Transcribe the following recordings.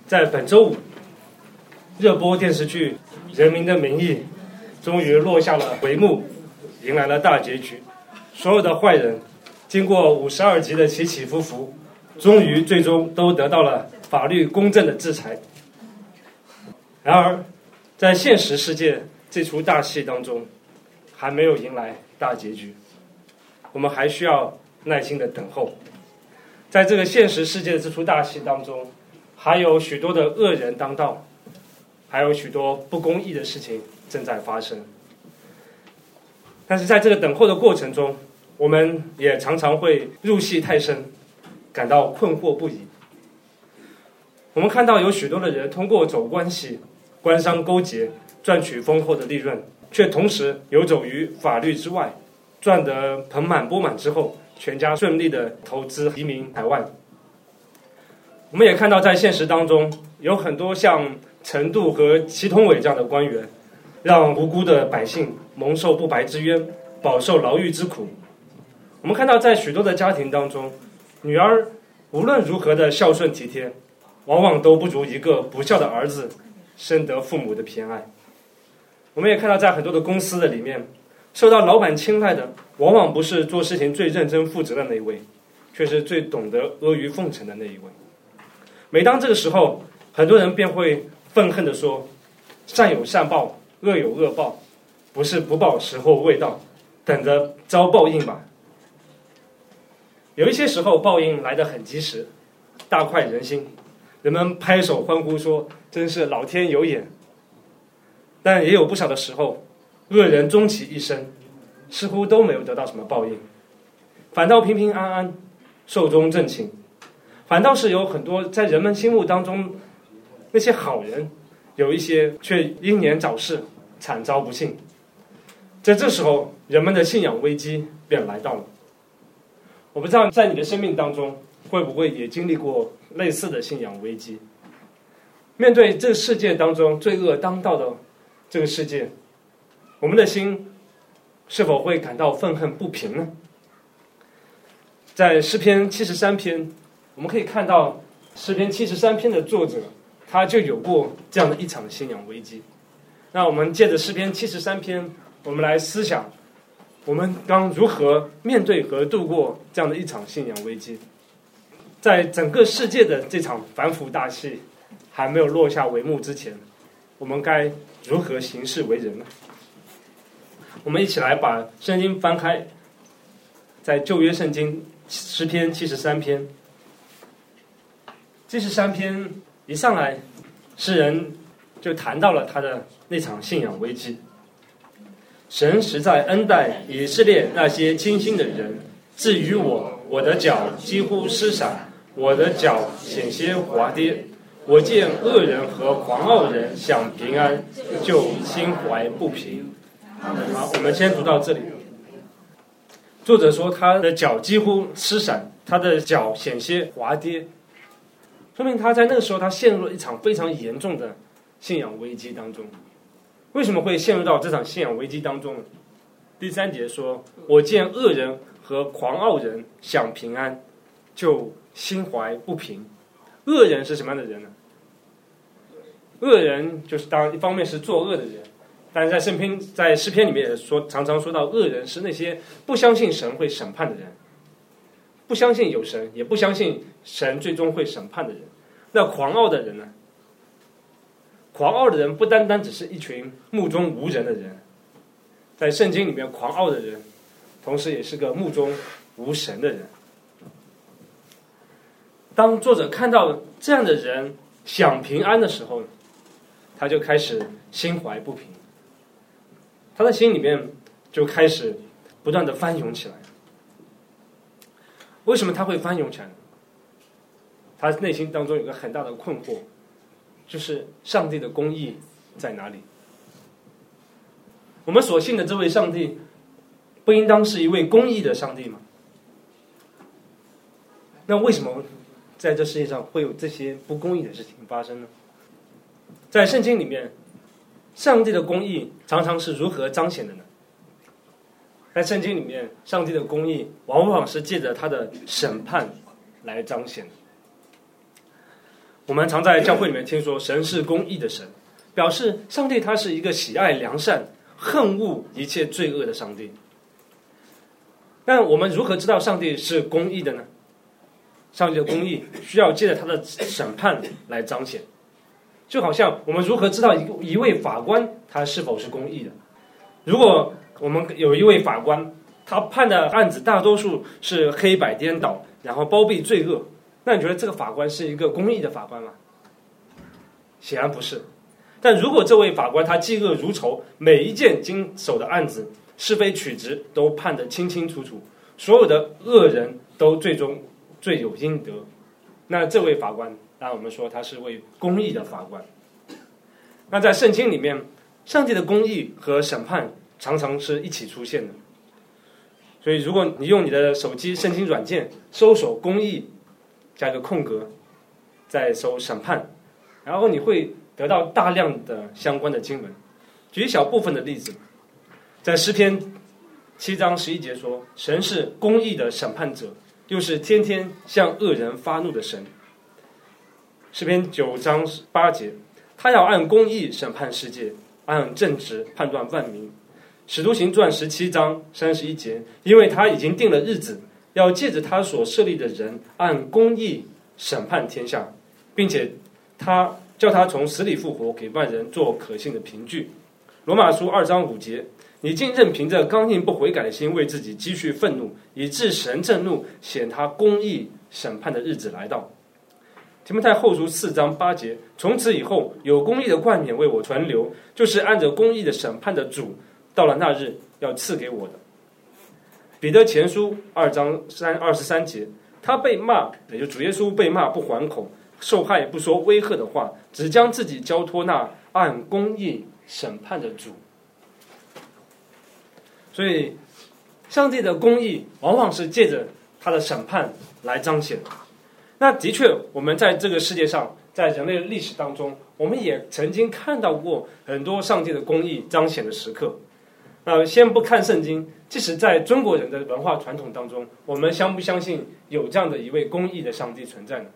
在本周五，热播电视剧《人民的名义》终于落下了帷幕，迎来了大结局。所有的坏人经过52集的起起伏伏，终于最终都得到了法律公正的制裁。然而，在现实世界这出大戏当中，还没有迎来大结局，我们还需要耐心的等候。在这个现实世界的这出大戏当中，还有许多的恶人当道，还有许多不公义的事情正在发生。但是在这个等候的过程中，我们也常常会入戏太深，感到困惑不已。我们看到有许多的人通过走关系、官商勾结赚取丰厚的利润，却同时游走于法律之外，赚得盆满钵满之后，全家顺利的投资移民台湾。我们也看到在现实当中，有很多像陈度和祁同伟这样的官员，让无辜的百姓蒙受不白之冤，饱受牢狱之苦。我们看到在许多的家庭当中，女儿无论如何的孝顺体贴，往往都不如一个不孝的儿子深得父母的偏爱。我们也看到在很多的公司的里面，受到老板青睐的往往不是做事情最认真负责的那一位，却是最懂得阿谀奉承的那一位。每当这个时候，很多人便会愤恨地说，善有善报，恶有恶报，不是不报时候未到，等着遭报应吧。有一些时候报应来得很及时，大快人心，人们拍手欢呼说真是老天有眼。但也有不少的时候，恶人终其一生似乎都没有得到什么报应，反倒平平安安，寿终正寝。反倒是有很多在人们心目当中那些好人，有一些却英年早逝，惨遭不幸。在这时候，人们的信仰危机便来到了。我不知道在你的生命当中会不会也经历过类似的信仰危机。面对这个世界当中罪恶当道的这个世界，我们的心是否会感到愤恨不平呢？在诗篇73篇，我们可以看到诗篇73篇的作者他就有过这样的一场信仰危机。那我们借着诗篇73篇，我们来思想我们刚如何面对和度过这样的一场信仰危机。在整个世界的这场反腐大戏还没有落下帷幕之前，我们该如何行事为人呢？我们一起来把圣经翻开，在旧约圣经诗篇73篇。73篇一上来，诗人就谈到了他的那场信仰危机。神实在恩待以色列那些清心的人，至于我，我的脚几乎失散，我的脚险些滑跌。我见恶人和狂傲人享平安，就心怀不平。好，我们先读到这里。作者说他的脚几乎失散，他的脚险些滑跌，说明他在那个时候他陷入了一场非常严重的信仰危机当中。为什么会陷入到这场信仰危机当中呢？第3节说，我见恶人和狂傲人享平安，就心怀不平。恶人是什么样的人呢？恶人就是当然一方面是作恶的人，但是在诗篇里面也说，常常说到恶人是那些不相信神会审判的人，不相信有神，也不相信神最终会审判的人。那狂傲的人呢？狂傲的人不单单只是一群目中无人的人，在圣经里面，狂傲的人同时也是个目中无神的人。当作者看到这样的人享平安的时候，他就开始心怀不平，他的心里面就开始不断的翻涌起来。为什么他会翻涌起来呢？他内心当中有个很大的困惑，就是上帝的公义在哪里？我们所信的这位上帝不应当是一位公义的上帝吗？那为什么在这世界上会有这些不公义的事情发生呢？在圣经里面，上帝的公义常常是如何彰显的呢？在圣经里面，上帝的公义往往是借着他的审判来彰显。 我们常在教会里面听说神是公义的神，表示上帝他是一个喜爱良善、恨恶一切罪恶的上帝。那我们如何知道上帝是公义的呢？上帝的公义需要借着他的审判来彰显，就好像我们如何知道一位法官他是否是公义的？如果我们有一位法官，他判的案子大多数是黑白颠倒，然后包庇罪恶，那你觉得这个法官是一个公义的法官吗？显然不是。但如果这位法官他嫉恶如仇，每一件经手的案子是非曲直都判得清清楚楚，所有的恶人都最终罪有应得，那这位法官当然我们说他是位公义的法官。那在圣经里面，上帝的公义和审判常常是一起出现的。所以如果你用你的手机圣经软件搜索公义加一个空格，再搜审判，然后你会得到大量的相关的经文。举一小部分的例子，在诗篇7章11节说，神是公义的审判者，又是天天向恶人发怒的神。诗篇9章8节，他要按公义审判世界，按正直判断万民。使徒行传17章31节，因为他已经定了日子，要借着他所设立的人按公义审判天下，并且他叫他从死里复活，给万人做可信的凭据。罗马书2章5节，你竟任凭着刚硬不悔改的心为自己积蓄愤怒，以致神震怒，显他公义审判的日子来到。提摩太后书4章8节，从此以后有公义的冠冕为我传流，就是按着公义的审判的主，到了那日要赐给我的。彼得前书2章23节，他被骂，也就主耶稣被骂不还口，受害不说威吓的话，只将自己交托那按公义审判的主。所以上帝的公义往往是借着他的审判来彰显。那的确我们在这个世界上，在人类历史当中，我们也曾经看到过很多上帝的公义彰显的时刻。先不看圣经，即使在中国人的文化传统当中，我们相不相信有这样的一位公义的上帝存在呢？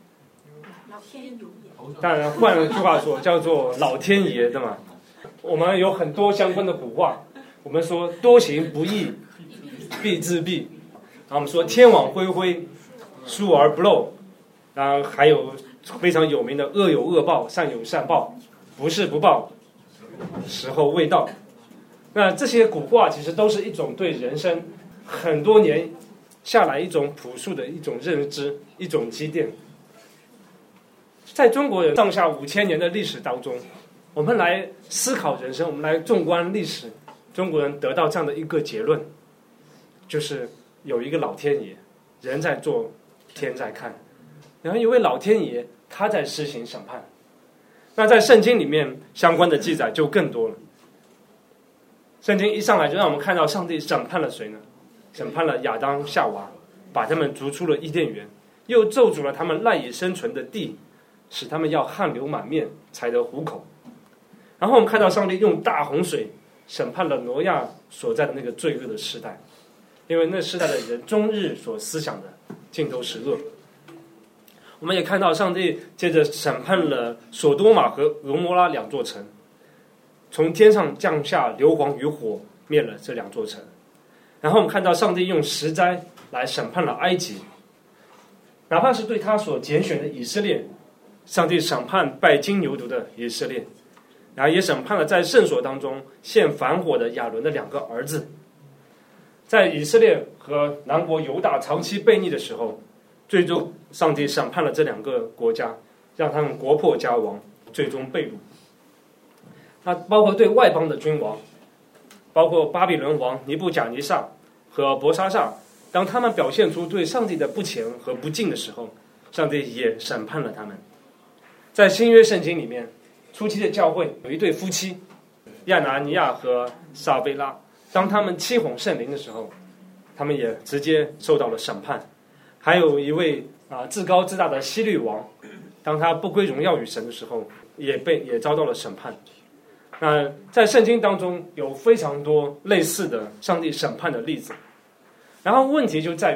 当然换了句话说叫做老天爷，对吗？我们有很多相关的古话，我们说多行不义必自毙，然后我们说天网恢恢疏而不漏，然后还有非常有名的恶有恶报善有善报，不是不报时候未到。那这些古话其实都是一种对人生很多年下来一种朴素的一种认知，一种积淀。在中国人上下5000年的历史当中，我们来思考人生，我们来纵观历史，中国人得到这样的一个结论，就是有一个老天爷，人在做，天在看，然后有位老天爷他在施行审判。那在圣经里面相关的记载就更多了。圣经一上来就让我们看到上帝审判了谁呢？审判了亚当夏娃，把他们逐出了伊甸园，又咒诅了他们赖以生存的地，使他们要汗流满面才得糊口。然后我们看到上帝用大洪水审判了挪亚所在的那个罪恶的时代，因为那时代的人终日所思想的尽都是恶。我们也看到上帝接着审判了索多玛和俄摩拉2座城，从天上降下硫磺与火，灭了这2座城。然后我们看到上帝用10灾来审判了埃及，哪怕是对他所拣选的以色列，上帝审判拜金牛犊的以色列，然后也审判了在圣所当中献反火的亚伦的2个儿子。在以色列和南国犹大长期悖逆的时候，最终上帝审判了这2个国家，让他们国破家亡，最终被掳。那包括对外邦的君王，包括巴比伦王尼布甲尼撒和伯沙撒，当他们表现出对上帝的不虔和不敬的时候，上帝也审判了他们。在新约圣经里面，初期的教会有一对夫妻亚拿尼亚和撒菲拉，当他们欺哄圣灵的时候，他们也直接受到了审判。还有一位自高自大的希律王，当他不归荣耀与神的时候，也遭到了审判。那在圣经当中有非常多类似的上帝审判的例子，然后问题就在于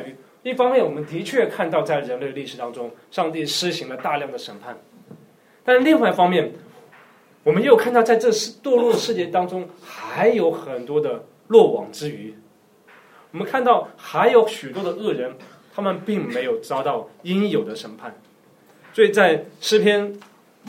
一方面我们的确看到在人类历史当中，上帝施行了大量的审判，但是另外一方面，我们又看到在这堕落的世界当中，还有很多的落网之鱼。我们看到还有许多的恶人，他们并没有遭到应有的审判。所以在诗篇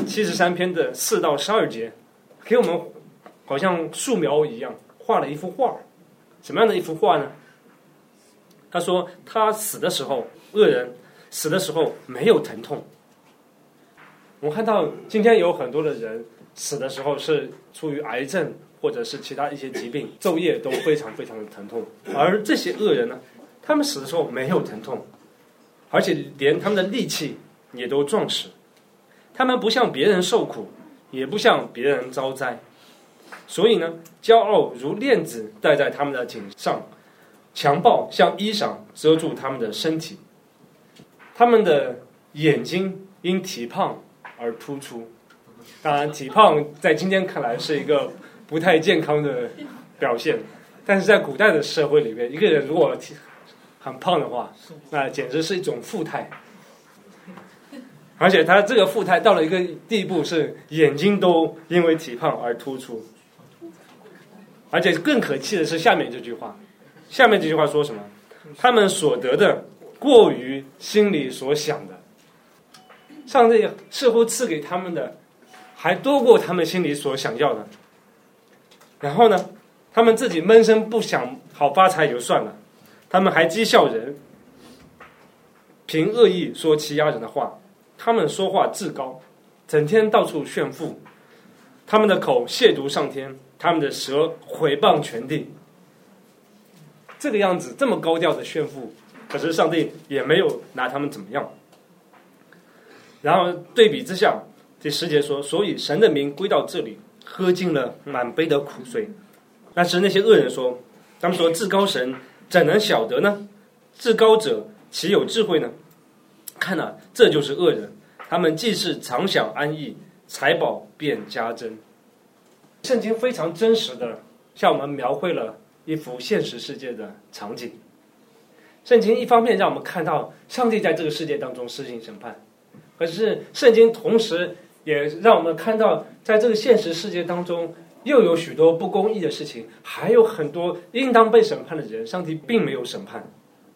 73篇的4到12节，给我们好像素描一样画了一幅画。什么样的一幅画呢？他说他死的时候，恶人死的时候没有疼痛。我们看到今天有很多的人死的时候是出于癌症或者是其他一些疾病，昼夜都非常非常的疼痛。而这些恶人呢，他们死的时候没有疼痛，而且连他们的力气也都壮实。他们不向别人受苦，也不向别人遭灾。所以呢，骄傲如链子戴在他们的颈上，强暴像衣裳遮住他们的身体。他们的眼睛因体胖而突出。当然，体胖在今天看来是一个不太健康的表现，但是在古代的社会里面，一个人如果很胖的话，那简直是一种富态。而且他这个富态到了一个地步，是眼睛都因为体胖而突出。而且更可气的是下面这句话，下面这句话说什么？他们所得的过于心里所想的，上帝似乎赐给他们的还多过他们心里所想要的。然后呢，他们自己闷声不想好发财就算了，他们还讥笑人，凭恶意说欺压人的话。他们说话至高，整天到处炫富，他们的口亵渎上天，他们的舌毁谤全地。这个样子这么高调的炫富，可是上帝也没有拿他们怎么样。然后对比之下，第10节说，所以神的名归到这里，喝尽了满杯的苦水。但是那些恶人说，他们说至高神怎能晓得呢？至高者岂有智慧呢？看啊，这就是恶人，他们既是常享安逸，财宝便加增。圣经非常真实的向我们描绘了一幅现实世界的场景。圣经一方面让我们看到上帝在这个世界当中施行审判，可是圣经同时也让我们看到在这个现实世界当中又有许多不公义的事情，还有很多应当被审判的人，上帝并没有审判。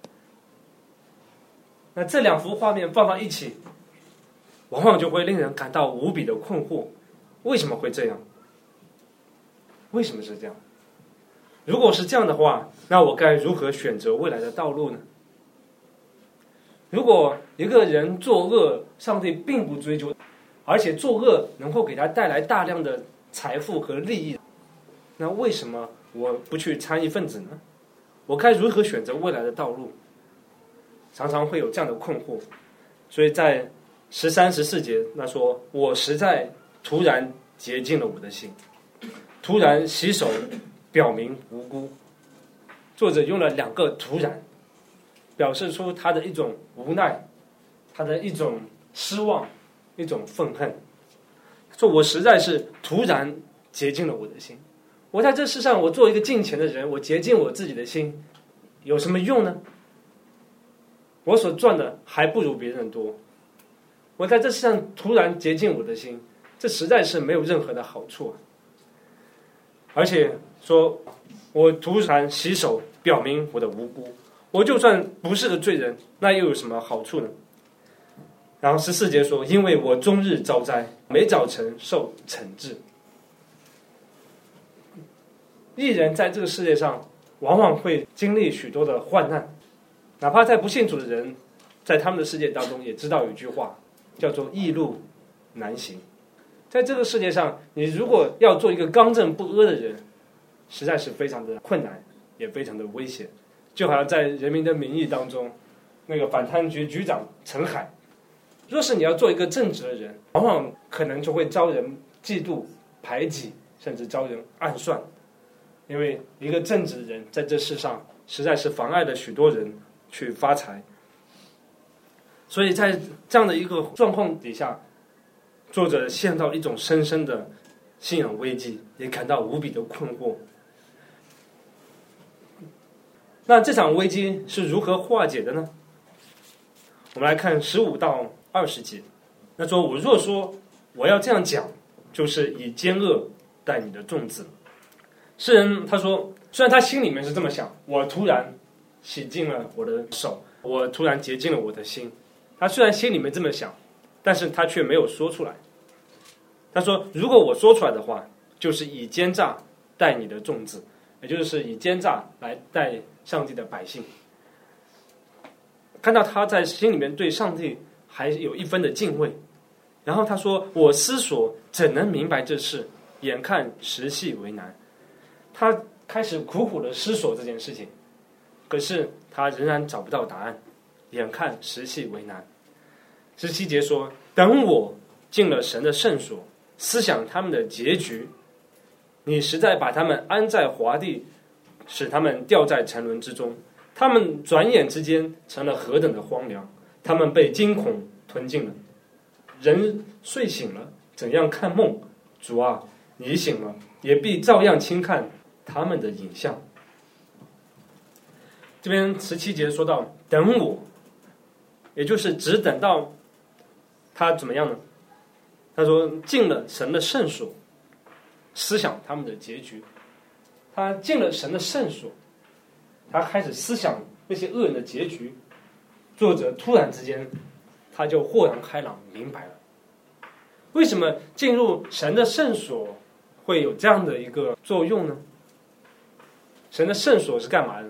那这两幅画面放到一起，往往就会令人感到无比的困惑。为什么会这样？为什么是这样？如果是这样的话，那我该如何选择未来的道路呢？如果一个人作恶，上帝并不追究，而且作恶能够给他带来大量的财富和利益，那为什么我不去参一份子呢？我该如何选择未来的道路？常常会有这样的困惑。所以在13、14节那说，我实在突然洁净了我的心，突然洗手表明无辜。作者用了2个突然，表示出他的一种无奈，他的一种失望，一种愤恨。说我实在是突然洁净了我的心。我在这世上，我做一个敬虔的人，我洁净我自己的心，有什么用呢？我所赚的还不如别人多。我在这世上突然洁净我的心，这实在是没有任何的好处。而且说我突然洗手表明我的无辜，我就算不是个罪人，那又有什么好处呢？然后14节说，因为我终日遭灾，每早晨受惩治。义人在这个世界上往往会经历许多的患难，哪怕在不信主的人，在他们的世界当中也知道有一句话叫做义路难行。在这个世界上，你如果要做一个刚正不阿的人，实在是非常的困难，也非常的危险。就好像在《人民的名义》当中，那个反贪局局长陈海，若是你要做一个正直的人，往往可能就会遭人嫉妒、排挤，甚至遭人暗算。因为一个正直的人在这世上实在是妨碍了许多人去发财。所以在这样的一个状况底下，作者陷到一种深深的信仰危机，也感到无比的困惑。那这场危机是如何化解的呢？ 我们来看15到20节。那说我若说我要这样讲，就是以奸恶待你的众子。诗人他说，虽然他心里面是这么想，我突然洗净了我的手，我突然洁净了我的心。他虽然心里面这么想，但是他却没有说出来。他说，如果我说出来的话，就是以奸诈待你的众子，也就是以奸诈来待上帝的百姓。看到他在心里面对上帝还有一分的敬畏，然后他说，我思索怎能明白这事，眼看实系为难。他开始苦苦的思索这件事情，可是他仍然找不到答案，眼看实系为难。17节说，等我进了神的圣所，思想他们的结局，你实在把他们安在华地，使他们掉在沉沦之中，他们转眼之间成了何等的荒凉，他们被惊恐吞尽了。人睡醒了，怎样看梦？主啊，你醒了，也必照样轻看他们的影像。这边17节说到等我，也就是只等到他怎么样呢？他说进了神的圣所，思想他们的结局。他进了神的圣所，他开始思想那些恶人的结局。作者突然之间他就豁然开朗，明白了为什么进入神的圣所会有这样的一个作用呢？神的圣所是干嘛的？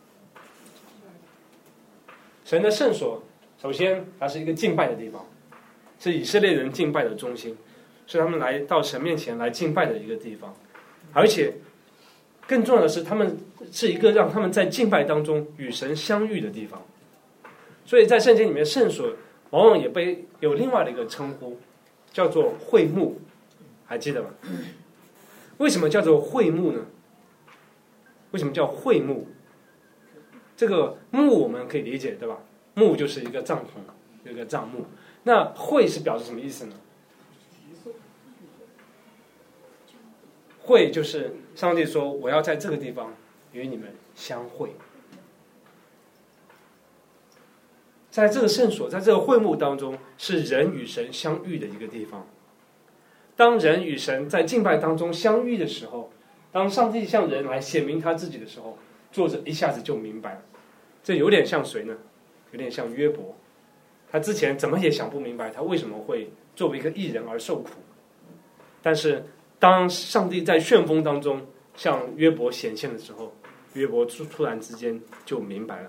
神的圣所首先它是一个敬拜的地方，是以色列人敬拜的中心，是他们来到神面前来敬拜的一个地方。而且更重要的是，他们是一个让他们在敬拜当中与神相遇的地方。所以在圣经里面，圣所往往也被有另外的一个称呼，叫做会幕，还记得吗？为什么叫做会幕呢？为什么叫会幕？这个幕我们可以理解，对吧？幕就是一个帐篷，一个帐幕。那会是表示什么意思呢？会就是上帝说，我要在这个地方与你们相会。在这个圣所，在这个会幕当中，是人与神相遇的一个地方。当人与神在敬拜当中相遇的时候，当上帝向人来显明他自己的时候，作者一下子就明白了。这有点像谁呢？有点像约伯。他之前怎么也想不明白，他为什么会作为一个义人而受苦。但是当上帝在旋风当中向约伯显现的时候，约伯突然之间就明白了。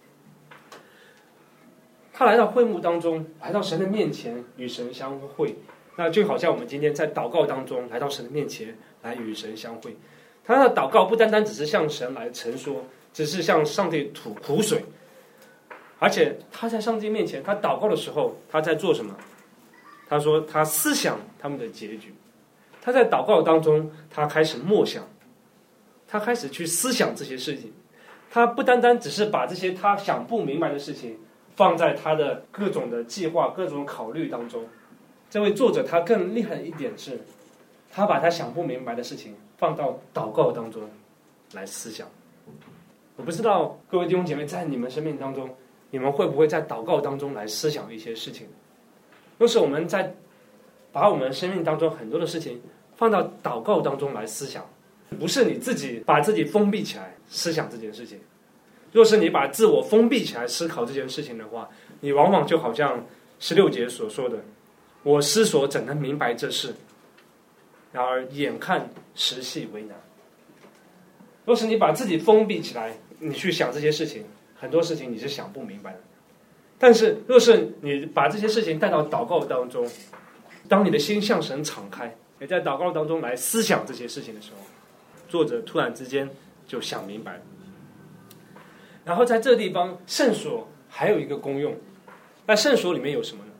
他来到会幕当中，来到神的面前与神相会，那就好像我们今天在祷告当中来到神的面前来与神相会。他的祷告不单单只是向神来陈说，只是向上帝吐苦水，而且他在上帝面前，他祷告的时候，他在做什么？他说他思想他们的结局。他在祷告当中，他开始默想，他开始去思想这些事情。他不单单只是把这些他想不明白的事情放在他的各种的计划、各种考虑当中。这位作者他更厉害的一点是，他把他想不明白的事情放到祷告当中来思想。我不知道各位弟兄姐妹在你们生命当中，你们会不会在祷告当中来思想一些事情？若是我们在把我们生命当中很多的事情放到祷告当中来思想，不是你自己把自己封闭起来思想这件事情。若是你把自我封闭起来思考这件事情的话，你往往就好像16节所说的，我思索怎能明白这事，然而眼看实系为难。若是你把自己封闭起来，你去想这些事情，很多事情你是想不明白的。但是若是你把这些事情带到祷告当中，当你的心向神敞开，也在祷告当中来思想这些事情的时候，作者突然之间就想明白了。然后在这个地方，圣所还有一个功用。那圣所里面有什么呢？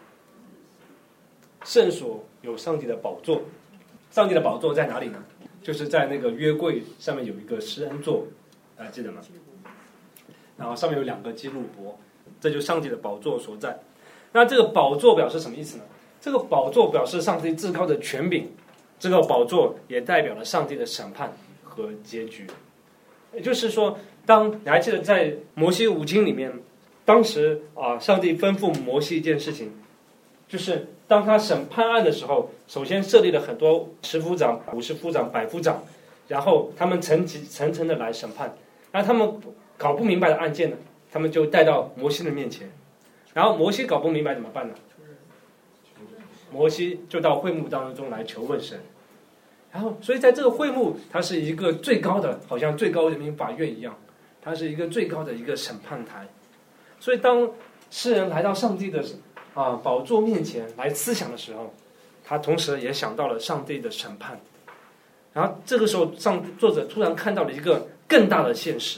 圣所有上帝的宝座。上帝的宝座在哪里呢？就是在那个约柜上面有一个施恩座，还记得吗？然后上面有2个基路伯，这就是上帝的宝座所在。那这个宝座表示什么意思呢？这个宝座表示上帝至高的权柄，这个宝座也代表了上帝的审判和结局。也就是说，你还记得在摩西五经里面， 当时上帝吩咐摩西一件事情，就是当他审判案的时候，首先设立了很多10夫长、50夫长、100夫长，然后他们层层的来审判。然后他们搞不明白的案件呢，他们就带到摩西的面前。然后摩西搞不明白怎么办呢？摩西就到会幕当中来求问神。然后，所以在这个会幕，它是一个最高的，好像最高人民法院一样，它是一个最高的一个审判台。所以当诗人来到上帝的宝座面前来思想的时候，他同时也想到了上帝的审判。然后这个时候，作者突然看到了一个更大的现实，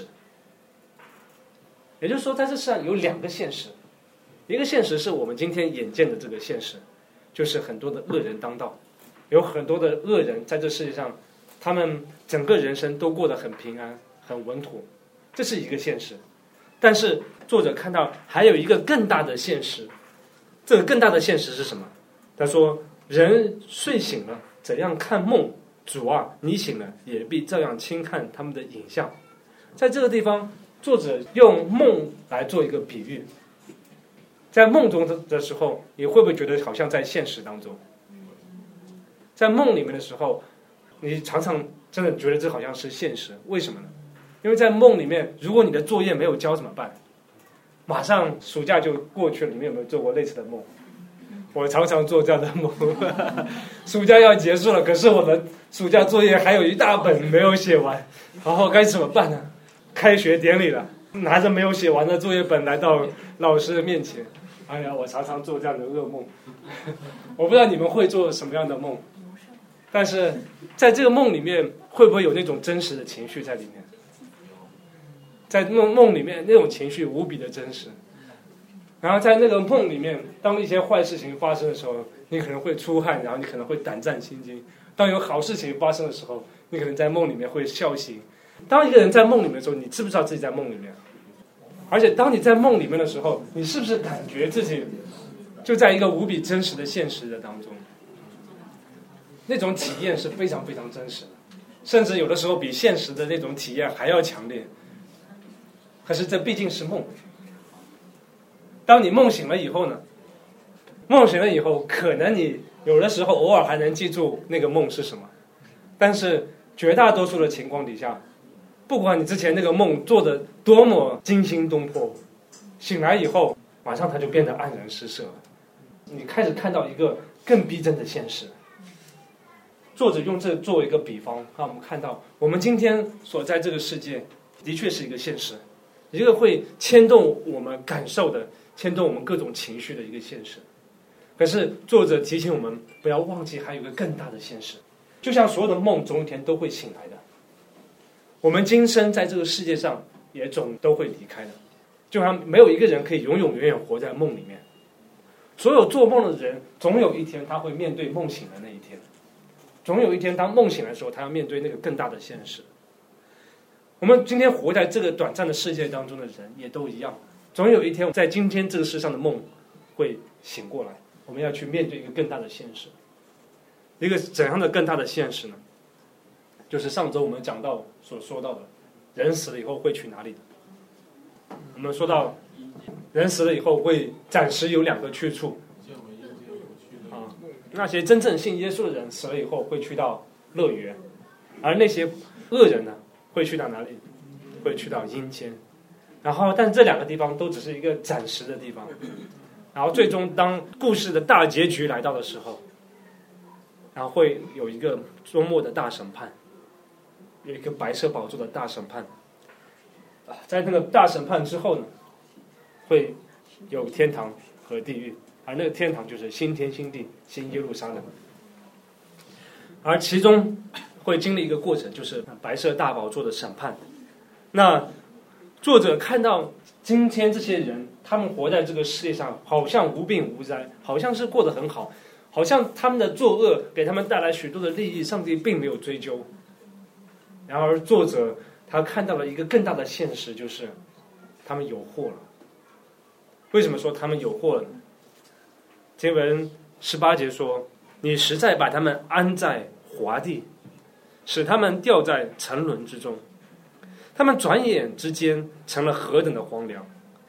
也就是说，在这世上有2个现实，一个现实是我们今天眼见的这个现实，就是很多的恶人当道，有很多的恶人在这世界上，他们整个人生都过得很平安、很稳妥，这是一个现实。但是作者看到还有一个更大的现实，这个更大的现实是什么？他说：“人睡醒了，怎样看梦？主啊，你醒了，也必照样轻看他们的影像。”在这个地方，作者用梦来做一个比喻。在梦中的时候，你会不会觉得好像在现实当中？在梦里面的时候，你常常真的觉得这好像是现实，为什么呢？因为在梦里面，如果你的作业没有交怎么办？马上暑假就过去了，你们有没有做过类似的梦？我常常做这样的梦。暑假要结束了，可是我的暑假作业还有一大本没有写完，然后该怎么办呢？开学典礼了，拿着没有写完的作业本来到老师的面前。哎呀，我常常做这样的噩梦。我不知道你们会做什么样的梦，但是在这个梦里面，会不会有那种真实的情绪在里面？在梦里面，那种情绪无比的真实。然后在那个梦里面，当一些坏事情发生的时候，你可能会出汗，然后你可能会胆战心惊。当有好事情发生的时候，你可能在梦里面会笑醒。当一个人在梦里面的时候，你知不知道自己在梦里面？而且当你在梦里面的时候，你是不是感觉自己就在一个无比真实的现实的当中？那种体验是非常非常真实的，甚至有的时候比现实的那种体验还要强烈。可是这毕竟是梦。当你梦醒了以后呢？梦醒了以后，可能你有的时候偶尔还能记住那个梦是什么，但是绝大多数的情况底下，不管你之前那个梦做的多么惊心动魄，醒来以后马上它就变得黯然失色了。你开始看到一个更逼真的现实。作者用这作为一个比方，让我们看到我们今天所在这个世界的确是一个现实，一个会牵动我们感受的、牵动我们各种情绪的一个现实。可是作者提醒我们不要忘记还有一个更大的现实，就像所有的梦总有一天都会醒来的，我们今生在这个世界上也总都会离开的，就像没有一个人可以永永远远活在梦里面。所有做梦的人总有一天他会面对梦醒的那一天，总有一天当梦醒来的时候，他要面对那个更大的现实。我们今天活在这个短暂的世界当中的人也都一样，总有一天在今天这个世上的梦会醒过来，我们要去面对一个更大的现实。一个怎样的更大的现实呢？就是上周我们讲到所说到的，人死了以后会去哪里的？我们说到人死了以后会暂时有2个去处啊，那些真正信耶稣的人死了以后会去到乐园，而那些恶人呢会去到哪里？会去到阴间。然后但这2个地方都只是一个暂时的地方，然后最终当故事的大结局来到的时候，然后会有一个周末的大审判，有一个白色宝座的大审判。在那个大审判之后呢，会有天堂和地狱，而那个天堂就是新天新地、新耶路撒冷，而其中会经历一个过程，就是白色大宝座的审判。那作者看到今天这些人，他们活在这个世界上好像无病无灾，好像是过得很好，好像他们的作恶给他们带来许多的利益，上帝并没有追究。然而作者他看到了一个更大的现实，就是他们有祸了。为什么说他们有祸了呢？经文18节说，你实在把他们安在滑地，使他们掉在沉沦之中，他们转眼之间成了何等的荒凉，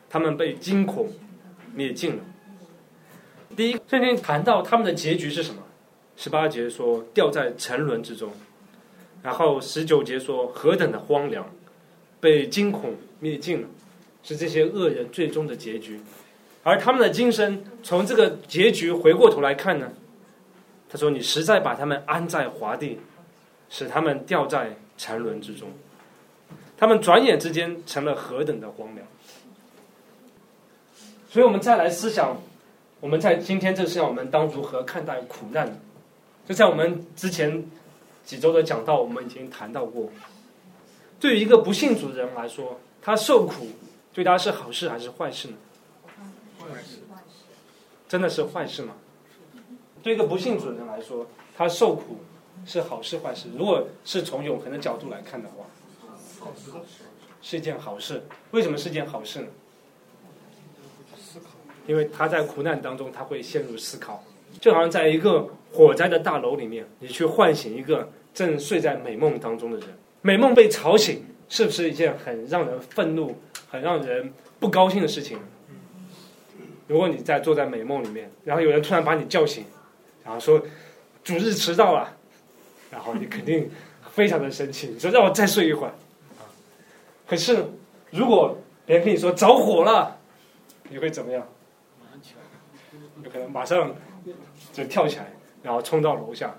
他们被惊恐灭尽了。第一，圣经谈到他们的结局是什么？18节说掉在沉沦之中，然后19节说何等的荒凉，被惊恐灭尽了，是这些恶人最终的结局。而他们的今生从这个结局回过头来看呢，他说你实在把他们安在华地，使他们掉在沉沦之中，他们转眼之间成了何等的荒凉。所以我们再来思想，我们在今天这世上我们当如何看待苦难呢？就在我们之前几周的讲道，我们已经谈到过，对于一个不信主的人来说，他受苦对他是好事还是坏事呢？ 坏事。 真的是坏事吗？对一个不信主的人来说，他受苦是好事坏事？如果是从永恒的角度来看的话，是一件好事。为什么是件好事呢？因为他在苦难当中他会陷入思考，就好像在一个火灾的大楼里面，你去唤醒一个正睡在美梦当中的人，美梦被吵醒，是不是一件很让人愤怒很让人不高兴的事情？如果你坐在美梦里面，然后有人突然把你叫醒，然后说主日迟到了，然后你肯定非常的生气，你说让我再睡一会儿。可是如果别人跟你说着火了，你会怎么样？有可能马上就跳起来，然后冲到楼下。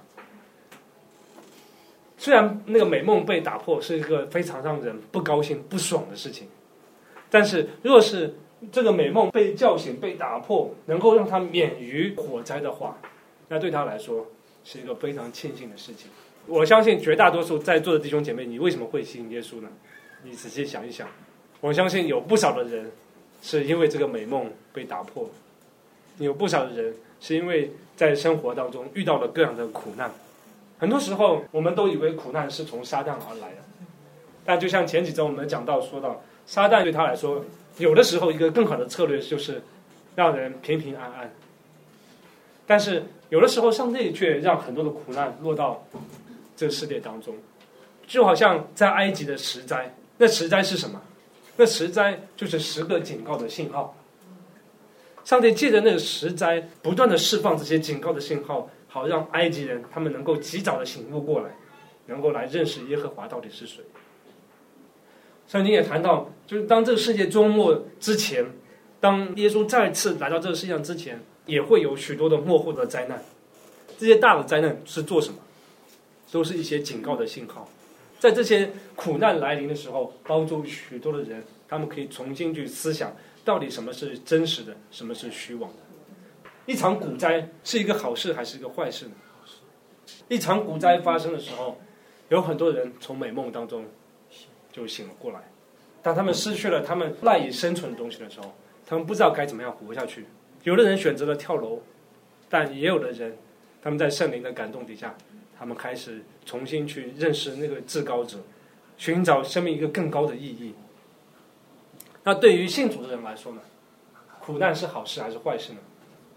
虽然那个美梦被打破是一个非常让人不高兴不爽的事情，但是若是这个美梦被叫醒被打破，能够让他免于火灾的话，那对他来说是一个非常庆幸的事情。我相信绝大多数在座的弟兄姐妹，你为什么会信耶稣呢？你仔细想一想，我相信有不少的人是因为这个美梦被打破了，有不少的人是因为在生活当中遇到了各样的苦难。很多时候我们都以为苦难是从撒旦而来的，但就像前几周我们讲到说到，撒旦对他来说有的时候一个更好的策略就是让人平平安安，但是有的时候上帝却让很多的苦难落到这个世界当中。就好像在埃及的十灾，那十灾是什么？那十灾就是10个警告的信号。上帝借着那个十灾不断的释放这些警告的信号，好让埃及人他们能够及早的醒悟过来，能够来认识耶和华到底是谁。圣经也谈到，就是当这个世界终末之前，当耶稣再次来到这个世界上之前，也会有许多的末后的灾难。这些大的灾难是做什么？都是一些警告的信号。在这些苦难来临的时候，帮助许多的人，他们可以重新去思想，到底什么是真实的，什么是虚妄的。一场股灾是一个好事还是一个坏事呢？一场股灾发生的时候，有很多人从美梦当中就醒了过来。当他们失去了他们赖以生存的东西的时候，他们不知道该怎么样活下去。有的人选择了跳楼，但也有的人他们在圣灵的感动底下，他们开始重新去认识那个至高者，寻找生命一个更高的意义。那对于信主的人来说呢，苦难是好事还是坏事呢？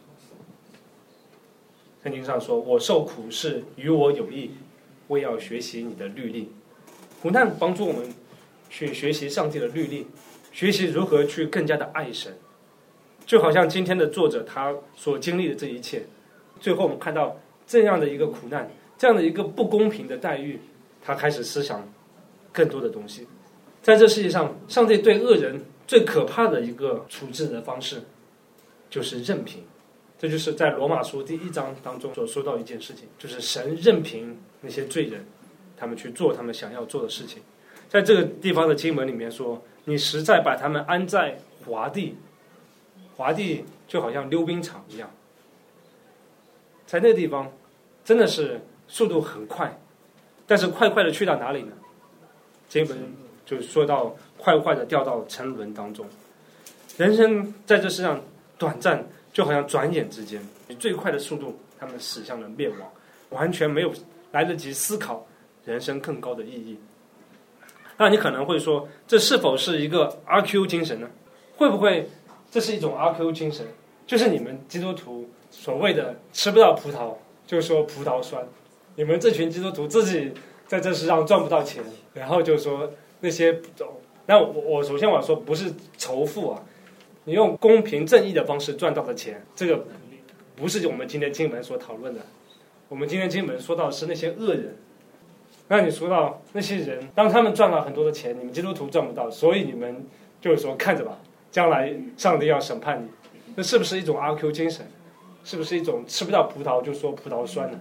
圣经上说，我受苦是与我有益，我也要学习你的律例。苦难帮助我们去学习上帝的律例，学习如何去更加的爱神。就好像今天的作者他所经历的这一切，最后我们看到这样的一个苦难，这样的一个不公平的待遇，他开始思想更多的东西。在这世界上，上帝对恶人最可怕的一个处置的方式就是任凭。这就是在罗马书第1章当中所说到一件事情，就是神任凭那些罪人他们去做他们想要做的事情。在这个地方的经文里面说，你实在把他们安在华地，华地就好像溜冰场一样，在那个地方真的是速度很快，但是快快的去到哪里呢？经文就说到快快的掉到沉沦当中。人生在这世上短暂，就好像转眼之间，以最快的速度他们驶向了灭亡，完全没有来得及思考人生更高的意义。那你可能会说，这是否是一个 RQ 精神呢？会不会这是一种 RQ 精神，就是你们基督徒所谓的吃不到葡萄就说葡萄酸，你们这群基督徒自己在这世上赚不到钱，然后就说那些，那我首先我要说不是仇富啊， 你用公平正义的方式赚到的钱，这个不是我们今天经文所讨论的。我们今天经文说到的是那些恶人。那你说到那些人，当他们赚了很多的钱，你们基督徒赚不到，所以你们就是说看着吧，将来上帝要审判你，这是不是一种阿 Q 精神？是不是一种吃不到葡萄就说葡萄酸呢？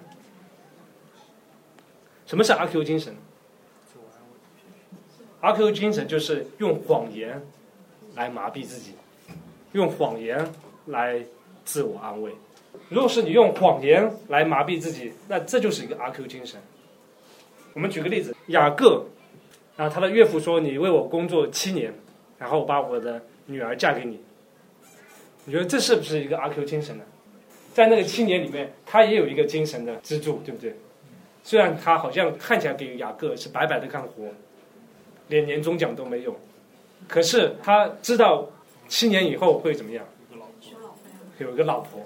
什么是阿 Q 精神？阿 Q 精神就是用谎言来麻痹自己，用谎言来自我安慰。如果是你用谎言来麻痹自己，那这就是一个阿 Q 精神。我们举个例子，雅各，然后他的岳父说：“你为我工作7年，然后我把我的女儿嫁给你。”你觉得这是不是一个阿 Q 精神呢？在那个7年里面，他也有一个精神的支柱，对不对？虽然他好像看起来给雅各是白白的干活，连年终奖都没有，可是他知道7年以后会怎么样？有一个老婆。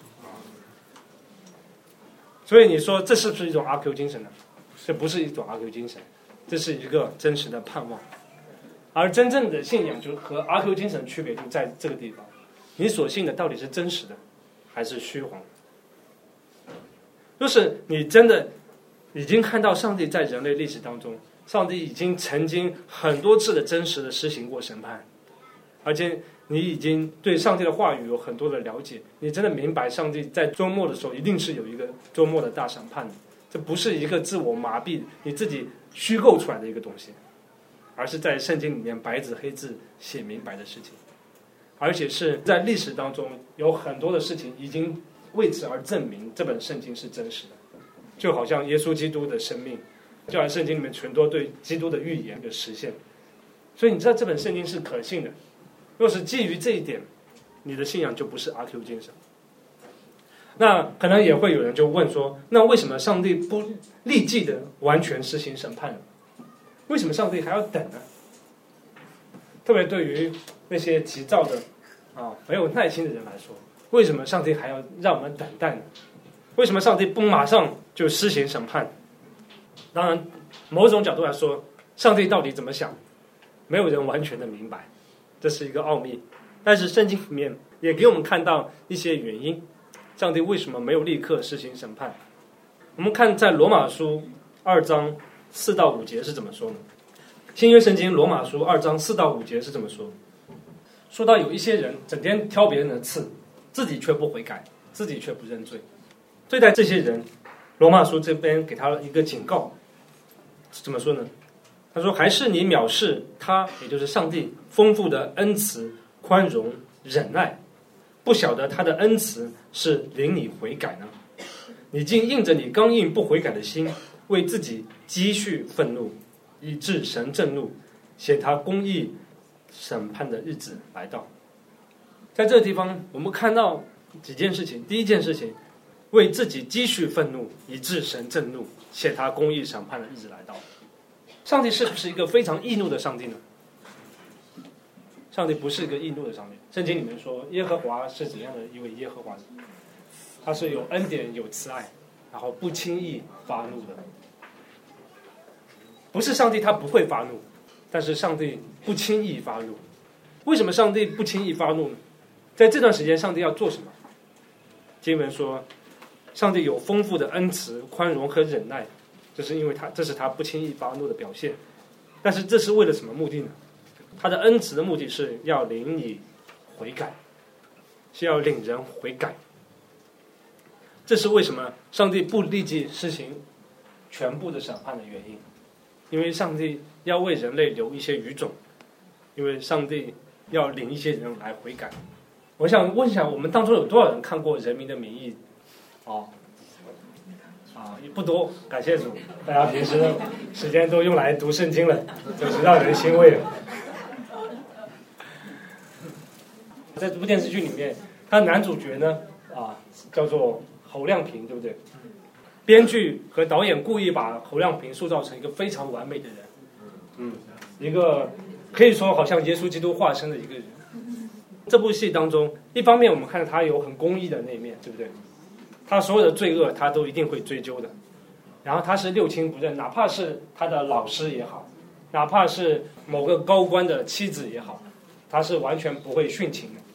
所以你说这是不是一种阿 Q 精神呢？这不是一种阿 Q 精神，这是一个真实的盼望。而真正的信仰就和阿 Q 精神区别就在这个地方，你所信的到底是真实的还是虚晃的？就是你真的已经看到上帝在人类历史当中，上帝已经曾经很多次的真实的施行过审判，而且你已经对上帝的话语有很多的了解，你真的明白上帝在周末的时候一定是有一个周末的大审判的，这不是一个自我麻痹你自己虚构出来的一个东西，而是在圣经里面白纸黑字写明白的事情，而且是在历史当中有很多的事情已经为此而证明这本圣经是真实的。就好像耶稣基督的生命，就好像圣经里面全都对基督的预言的实现，所以你知道这本圣经是可信的。若是基于这一点，你的信仰就不是阿 Q 精神。那可能也会有人就问说，那为什么上帝不立即的完全施行审判呢？为什么上帝还要等呢？特别对于那些急躁的没有耐心的人来说，为什么上帝还要让我们等待呢？为什么上帝不马上就施行审判？当然某种角度来说，上帝到底怎么想，没有人完全的明白，这是一个奥秘。但是圣经里面也给我们看到一些原因，上帝为什么没有立刻施行审判。我们看在罗马书2章4到5节是怎么说呢？新约圣经罗马书2章4到5节是怎么说？说到有一些人整天挑别人的刺，自己却不悔改，自己却不认罪。对待这些人，罗马书这边给他一个警告，怎么说呢？他说：“还是你藐视他，也就是上帝丰富的恩慈、宽容、忍耐，不晓得他的恩慈是领你悔改呢？你竟硬着你刚硬不悔改的心，为自己积蓄愤怒，以致神震怒，显他公义审判的日子来到。”在这个地方，我们看到几件事情。第一件事情，为自己积蓄愤怒，以致神震怒，显他公义审判的日子来到。上帝是不是一个非常易怒的上帝呢？上帝不是一个易怒的上帝。圣经里面说，耶和华是怎样的一位耶和华？他是有恩典、有慈爱，然后不轻易发怒的。不是上帝他不会发怒，但是上帝不轻易发怒。为什么上帝不轻易发怒呢？在这段时间，上帝要做什么？经文说，上帝有丰富的恩慈、宽容和忍耐，这是因为这是他不轻易发怒的表现。但是这是为了什么目的呢？他的恩慈的目的是要领你悔改，是要领人悔改。这是为什么上帝不立即施行全部的审判的原因。因为上帝要为人类留一些余种，因为上帝要领一些人来悔改。我想问一下，我们当中有多少人看过《人民的名义》？也不多，感谢主，大家平时的时间都用来读圣经了，真是让人欣慰了。在这部电视剧里面，他的男主角呢，叫做侯亮平，对不对？编剧和导演故意把侯亮平塑造成一个非常完美的人，一个可以说好像耶稣基督化身的一个人。这部戏当中，一方面我们看到他有很公义的那一面，对不对？他所有的罪恶他都一定会追究的，然后他是六亲不认，哪怕是他的老师也好，哪怕是某个高官的妻子也好，他是完全不会殉情的。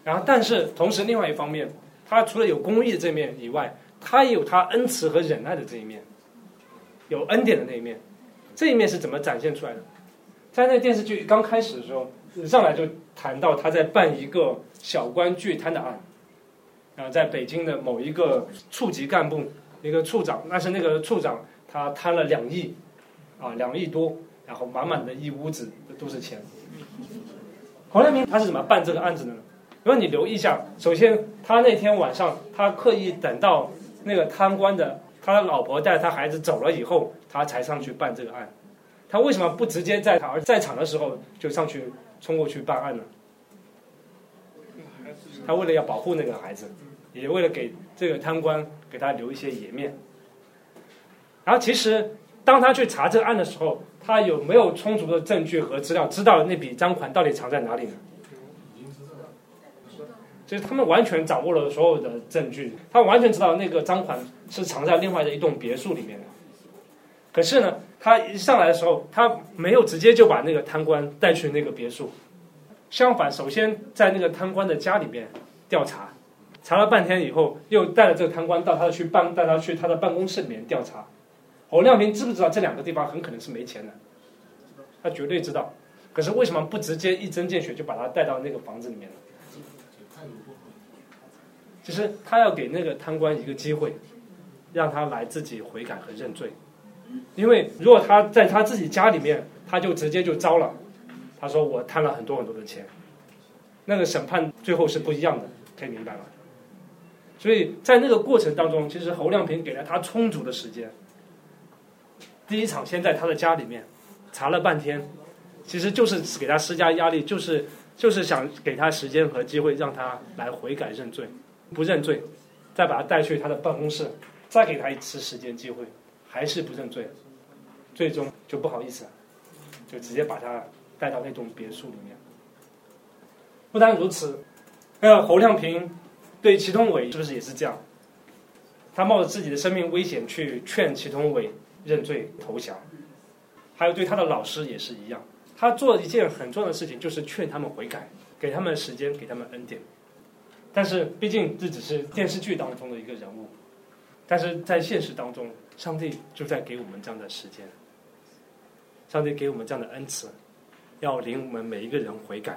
然后但是同时另外一方面，他除了有公义的这一面以外，他也有他恩慈和忍耐的这一面，有恩典的那一面。这一面是怎么展现出来的？在那电视剧刚开始的时候，上来就谈到他在办一个小官巨贪的案，然后在北京的某一个处级干部，一个处长，但是那个处长他贪了2亿，2亿多，然后满满的一屋子都是钱。侯亮平他是怎么办这个案子的呢？如果你留意一下，首先他那天晚上他刻意等到那个贪官的他的老婆带他孩子走了以后，他才上去办这个案。他为什么不直接在他儿子在场的时候就上去冲过去办案呢？他为了要保护那个孩子，也为了给这个贪官给他留一些颜面。然后其实当他去查这个案的时候，他有没有充足的证据和资料知道那笔赃款到底藏在哪里呢？就是他们完全掌握了所有的证据，他完全知道那个赃款是藏在另外的一栋别墅里面的。可是呢，他一上来的时候，他没有直接就把那个贪官带去那个别墅，相反，首先在那个贪官的家里面调查，查了半天以后，又带了这个贪官带他去他的办公室里面调查。侯亮平知不知道这2个地方很可能是没钱的？他绝对知道。可是为什么不直接一针见血就把他带到那个房子里面呢？其实他要给那个贪官一个机会，让他来自己悔改和认罪。因为如果他在他自己家里面，他就直接就招了，他说我贪了很多很多的钱，那个审判最后是不一样的，可以明白吗？所以在那个过程当中，其实侯亮平给了他充足的时间。第一场先在他的家里面查了半天，其实就是给他施加压力，就是想给他时间和机会，让他来悔改认罪。不认罪，再把他带去他的办公室，再给他一次时间机会，还是不认罪，最终就不好意思了，就直接把他带到那栋别墅里面。不单如此，侯亮平对祁同伟是不是也是这样？他冒着自己的生命危险去劝祁同伟认罪投降，还有对他的老师也是一样。他做一件很重要的事情，就是劝他们悔改，给他们时间，给他们恩典。但是毕竟这只是电视剧当中的一个人物，但是在现实当中，上帝就在给我们这样的时间，上帝给我们这样的恩赐，要领我们每一个人悔改。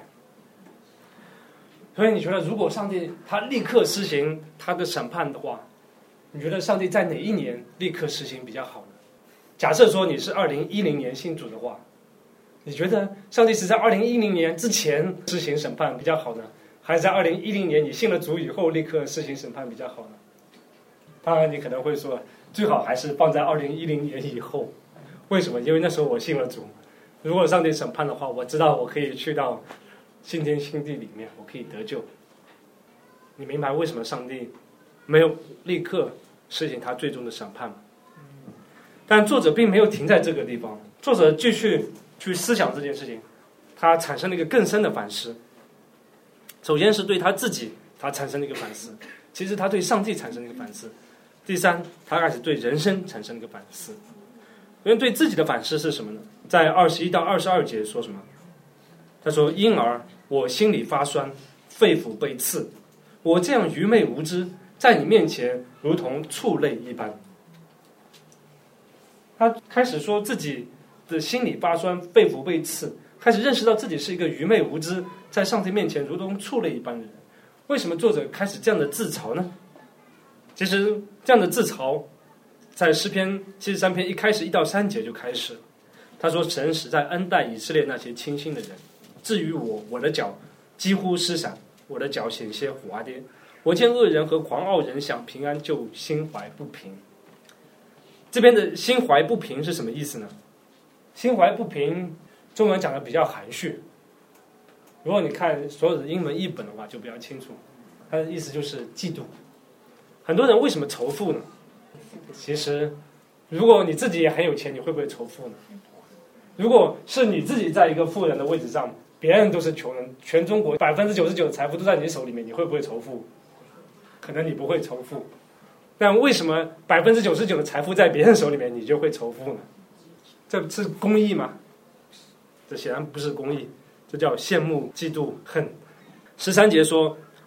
所以你觉得，如果上帝他立刻施行他的审判的话，你觉得上帝在哪一年立刻实行比较好呢？假设说你是2010年信主的话，你觉得上帝是在2010年之前施行审判比较好呢，还是在2010年你信了主以后立刻施行审判比较好呢？当然你可能会说，最好还是放在2010年以后。为什么？因为那时候我信了主，如果上帝审判的话，我知道我可以去到新天新地里面，我可以得救。你明白为什么上帝没有立刻实行他最终的审判吗？但作者并没有停在这个地方，作者继续去思想这件事情，他产生了一个更深的反思。首先是对他自己，他产生了一个反思；其实他对上帝产生了一个反思；第三，他开始对人生产生了一个反思。因为对自己的反思是什么呢？在21到22节说什么？他说：“因而我心里发酸，肺腑被刺，我这样愚昧无知，在你面前如同畜类一般。”他开始说自己的心里发酸，肺腑被刺，开始认识到自己是一个愚昧无知，在上帝面前如同畜类一般的人。为什么作者开始这样的自嘲呢？其实这样的自嘲在诗篇73篇一开始1到3节就开始了。他说：“神实在恩待以色列那些清心的人，至于我，我的脚几乎失散，我的脚险些滑跌。我见恶人和狂傲人想平安，就心怀不平。”这边的心怀不平是什么意思呢？心怀不平中文讲的比较含蓄，如果你看所有的英文译本的话就比较清楚，它的意思就是嫉妒。很多人为什么仇富呢？其实如果你自己也很有钱，你会不会仇富呢？如果是你自己在一个富人的位置上，别人都是穷人，全中国99%的财富都在你手里面，你会不会仇富？可能你不会仇富。但为什么99%的财富在别人手里面，你就会仇富呢？这是公义吗？这显然不是公义，这叫羡慕、嫉妒、恨。13节说：“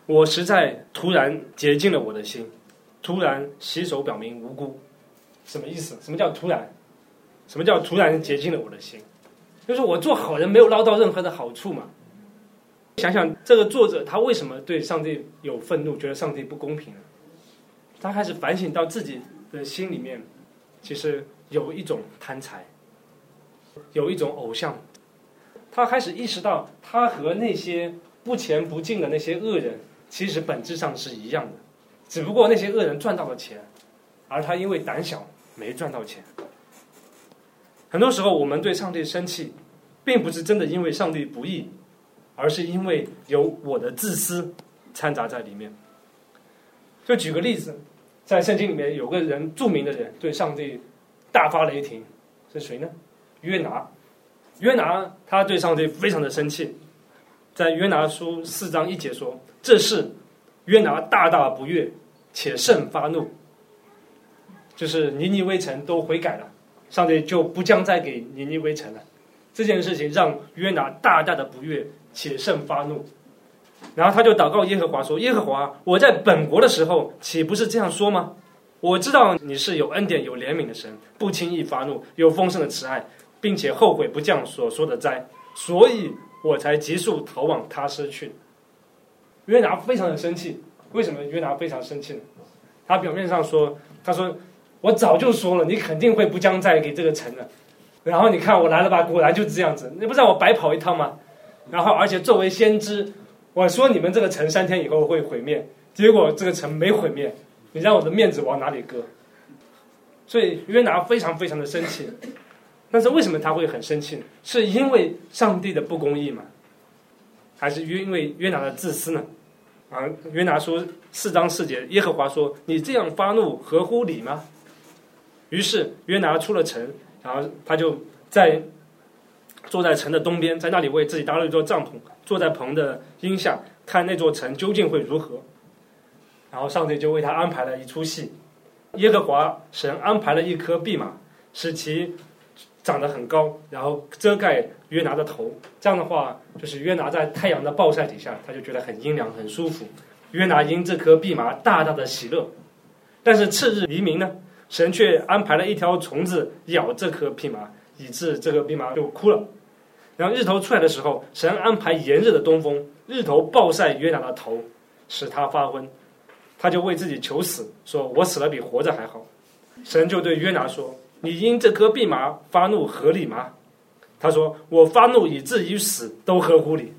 我实在突然洁净了我的心，突然洗手表明无辜。什么意思？什么叫突然？什么叫突然洁净了我的心？就是我做好人没有捞到任何的好处嘛。想想这个作者他为什么对上帝有愤怒，觉得上帝不公平呢？他开始反省到自己的心里面，其实有一种贪财，有一种偶像。他开始意识到他和那些不前不进的那些恶人其实本质上是一样的，只不过那些恶人赚到了钱，而他因为胆小没赚到钱。很多时候我们对上帝生气，并不是真的因为上帝不义，而是因为有我的自私掺杂在里面。就举个例子，在圣经里面有个人，著名的人对上帝大发雷霆，是谁呢？约拿。约拿他对上帝非常的生气，在约拿书4章1节说，这事约拿大大不悦，且甚发怒。就是尼尼微城都悔改了，上帝就不将再给尼尼微城了。这件事情让约拿大大的不悦，且甚发怒。然后他就祷告耶和华说，耶和华，我在本国的时候岂不是这样说吗？我知道你是有恩典有怜悯的神，不轻易发怒，有丰盛的慈爱，并且后悔不降所说的灾，所以我才急速逃往他施去。约拿非常的生气。为什么约拿非常生气呢？他表面上说，他说我早就说了，你肯定会不将再给这个城的，然后你看我来了吧，果然就这样子，你不是让我白跑一趟吗？然后而且作为先知，我说你们这个城3天以后会毁灭，结果这个城没毁灭，你让我的面子往哪里搁？所以约拿非常非常的生气。但是为什么他会很生气呢？是因为上帝的不公义吗？还是因为约拿的自私呢？约拿书4章4节，耶和华说，你这样发怒合乎理吗？于是约拿出了城，然后他就坐在城的东边，在那里为自己搭了一座帐篷，坐在棚的荫下，看那座城究竟会如何。然后上帝就为他安排了一出戏。耶和华神安排了一棵蓖麻，使其长得很高，然后遮盖约拿的头。这样的话，就是约拿在太阳的暴晒底下，他就觉得很阴凉很舒服。约拿因这棵蓖麻大大的喜乐。但是次日黎明呢，神却安排了一条虫子咬这棵蓖麻，以致这个蓖麻就枯了。然后日头出来的时候，神安排炎热的东风，日头暴晒约拿的头，使他发昏。他就为自己求死，说我死了比活着还好。神就对约拿说，你因这棵蓖麻发怒合理吗？他说，我发怒以至于死都合乎理。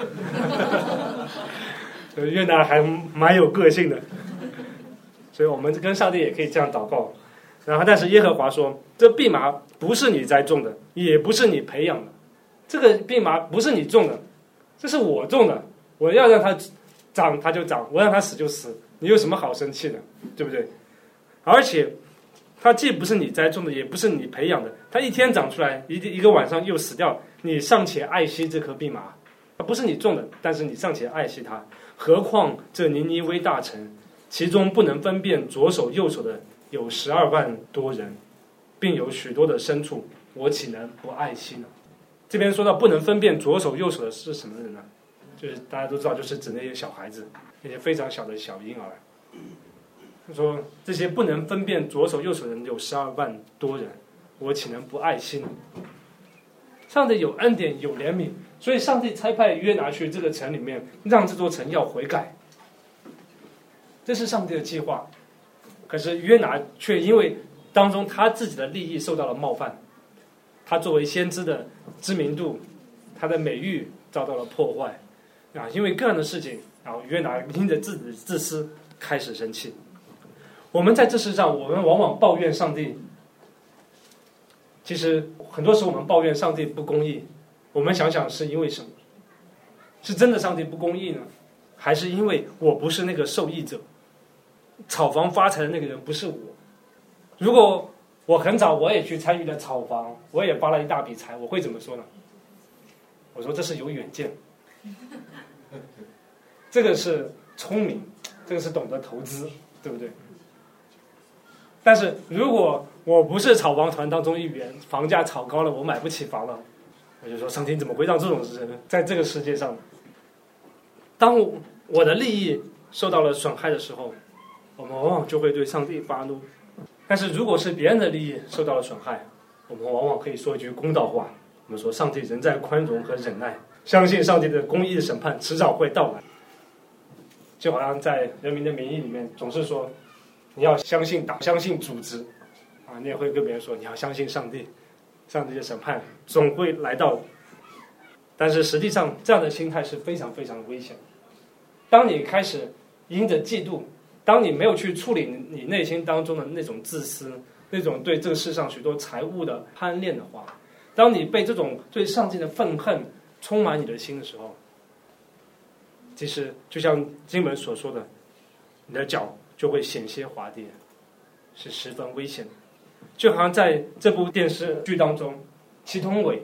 约拿还蛮有个性的，所以我们跟上帝也可以这样祷告。然后但是耶和华说，这蓖麻不是你栽种的，也不是你培养的，这个蓖麻不是你种的，这是我种的，我要让它长它就长，我让它死就死，你有什么好生气的，对不对？而且它既不是你栽种的，也不是你培养的，它一天长出来，一个晚上又死掉，你尚且爱惜这棵蓖麻，它不是你种的，但是你尚且爱惜它，何况这尼尼微大城，其中不能分辨左手右手的有12万多人，并有许多的牲畜，我岂能不爱惜呢？这边说到不能分辨左手右手的是什么人呢？就是大家都知道，就是指那些小孩子，那些非常小的小婴儿。说这些不能分辨左手右手的人有12万多人，我岂能不爱惜呢？上帝有恩典有怜悯，所以上帝差派约拿去这个城里面，让这座城要悔改，这是上帝的计划。可是约拿却因为当中他自己的利益受到了冒犯，他作为先知的知名度，他的美誉遭到了破坏因为各样的事情，然后约拿因着自己的自私开始生气。我们在这世上，我们往往抱怨上帝，其实很多时候我们抱怨上帝不公义，我们想想是因为什么？是真的上帝不公义呢，还是因为我不是那个受益者？炒房发财的那个人不是我。如果我很早我也去参与了炒房，我也发了一大笔财，我会怎么说呢？我说这是有远见，这个是聪明，这个是懂得投资，对不对？但是如果我不是炒房团当中一员，房价炒高了，我买不起房了，我就说上帝怎么会让这种人在这个世界上？当我的利益受到了损害的时候，我们往往就会对上帝发怒。但是如果是别人的利益受到了损害，我们往往可以说一句公道话，我们说上帝仍在宽容和忍耐，相信上帝的公义的审判迟早会到来。就好像在《人民的名义》里面总是说你要相信党，相信组织啊，你也会跟别人说你要相信上帝，上帝的审判总会来到。但是实际上这样的心态是非常非常危险的。当你开始因着嫉妒，当你没有去处理你内心当中的那种自私，那种对这个世上许多财物的贪恋的话，当你被这种对上帝的愤恨充满你的心的时候，其实就像经文所说的，你的脚就会险些滑跌，是十分危险的。就好像在这部电视剧当中，祁同伟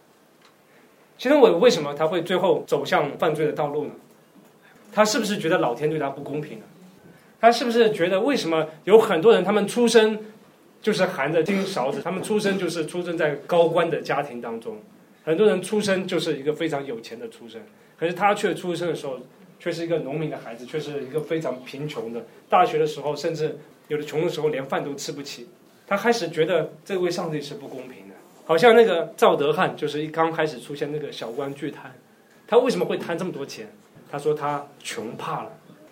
为什么他会最后走向犯罪的道路呢？他是不是觉得老天对他不公平呢？他是不是觉得为什么有很多人他们出生就是含着金勺子，他们出生在高官的家庭当中，很多人出生就是一个非常有钱的出生，可是他却出生的时候却是一个农民的孩子，却是一个非常贫穷的，大学的时候甚至有的穷的时候连饭都吃不起。他开始觉得这位上帝是不公平的。好像那个赵德汉就是刚开始出现那个小官巨贪，他为什么会贪这么多钱？他说他穷怕了，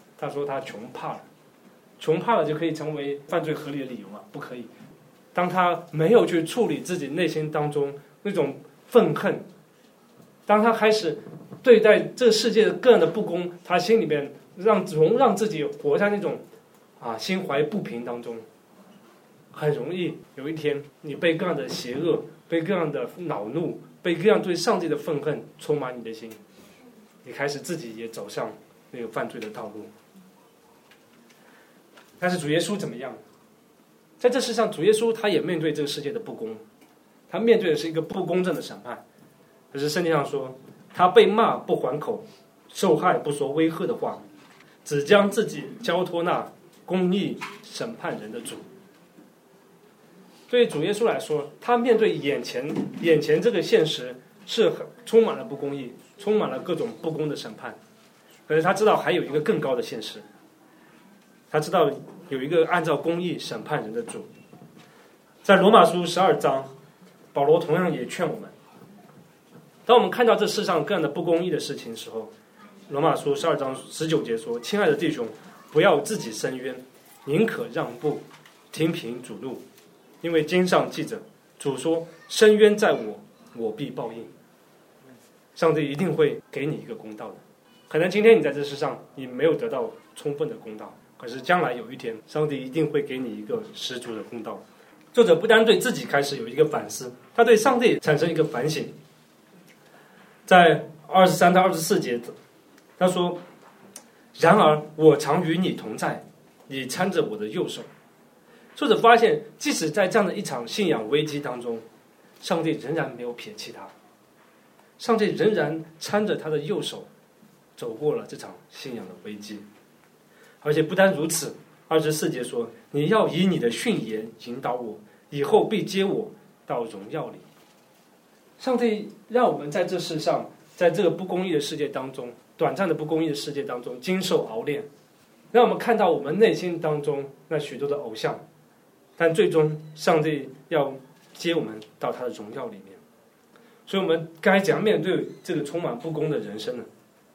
穷怕了就可以成为犯罪合理的理由吗？不可以。当他没有去处理自己内心当中那种愤恨，当他开始对待这个世界的各样的不公，他心里面让自己活在那种心怀不平当中，很容易有一天你被各样的邪恶，被各样的恼怒，被各样对上帝的愤恨充满你的心，你开始自己也走上那个犯罪的道路。但是主耶稣怎么样？在这世上，主耶稣他也面对这个世界的不公，他面对的是一个不公正的审判。可是圣经上说，他被骂不还口，受害不说威吓的话，只将自己交托那公义审判人的主。对于主耶稣来说，他面对眼前这个现实是充满了不公义，充满了各种不公的审判。可是他知道还有一个更高的现实，他知道有一个按照公义审判人的主。在罗马书12章，保罗同样也劝我们，当我们看到这世上各样的不公义的事情的时候，罗马书12章19节说，亲爱的弟兄，不要自己伸冤，宁可让步，听凭主怒，因为经上记着，主说，伸冤在我，我必报应。上帝一定会给你一个公道的。可能今天你在这世上你没有得到充分的公道，可是将来有一天，上帝一定会给你一个十足的公道。作者不单对自己开始有一个反思，他对上帝产生一个反省。在23到24节，他说，然而我常与你同在，你搀着我的右手。作者发现，即使在这样的一场信仰危机当中，上帝仍然没有撇弃他，上帝仍然搀着他的右手走过了这场信仰的危机。而且不单如此，24节说，你要以你的训言引导我，以后必接我到荣耀里。上帝让我们在这世上，在这个不公义的世界当中，短暂的不公义的世界当中经受熬炼，让我们看到我们内心当中那许多的偶像，但最终上帝要接我们到他的荣耀里面。所以我们该怎样面对这个充满不公的人生呢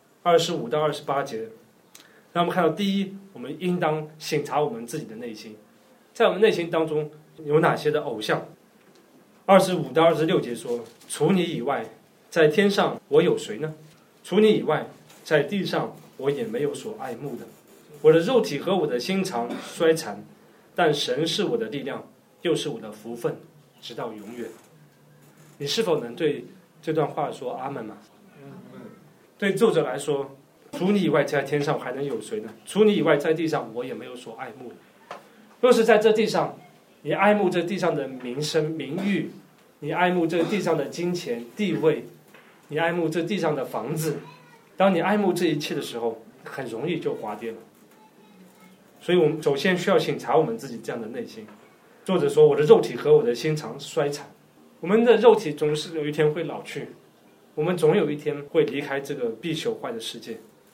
？25到28节让我们看到，第一，我们应当省察我们自己的内心，在我们内心当中有哪些的偶像。25到26节说，除你以外，在天上我有谁呢？除你以外，在地上我也没有所爱慕的。我的肉体和我的心肠衰残，但神是我的力量，又是我的福分，直到永远。你是否能对这段话说阿们吗？对作者来说，除你以外，在天上还能有谁呢？除你以外，在地上我也没有所爱慕的。若是在这地上，你爱慕这地上的名声名誉，你爱慕这地上的金钱地位，你爱慕这地上的房子，当你爱慕这一切的时候，很容易就滑跌了。所以我们首先需要省察我们自己这样的内心。作者说，我的肉体和我的心肠衰残。我们的肉体总是有一天会老去，我们总有一天会离开这个必朽坏的世界。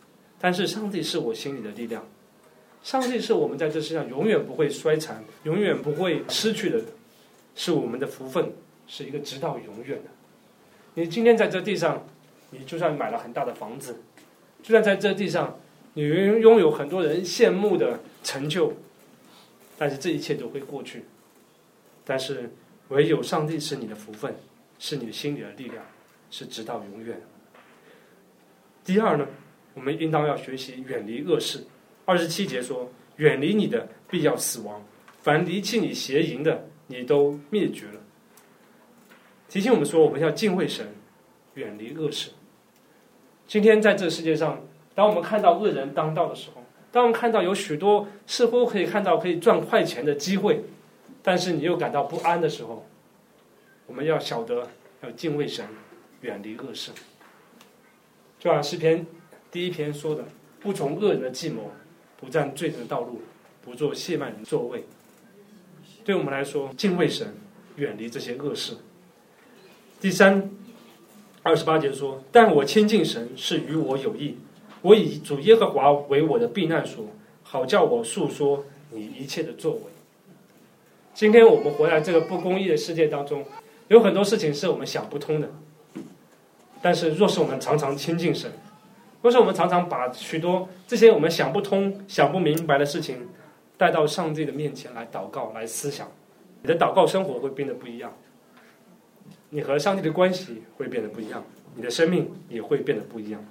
但是上帝是我心里的力量，上帝是我们在这世上永远不会衰残，永远不会失去的，是我们的福分，是一个直到永远的。你今天在这地上，你就算买了很大的房子，就算在这地上你拥有很多人羡慕的成就，但是这一切都会过去。但是唯有上帝是你的福分，是你心里的力量，是直到永远。第二呢，我们应当要学习远离恶事。27节说，远离你的必要死亡，凡离弃你邪淫的，你都灭绝了。提醒我们说，我们要敬畏神，远离恶事。今天在这世界上，当我们看到恶人当道的时候，当我们看到有许多似乎可以看到可以赚快钱的机会，但是你又感到不安的时候，我们要晓得要敬畏神，远离恶事。就像诗篇第1篇说的，不从恶人的计谋，不占罪人的道路，不做亵慢人的座位。对我们来说，敬畏神，远离这些恶事。第3 28节说，但我亲近神是与我有益，我以主耶和华为我的避难所，好叫我述说你一切的作为。今天我们活在这个不公义的世界当中，有很多事情是我们想不通的，但是若是我们常常亲近神，若是我们常常把许多这些我们想不通想不明白的事情带到上帝的面前来祷告来思想，你的祷告生活会变得不一样，你和上帝的关系会变得不一样，你的生命也会变得不一样。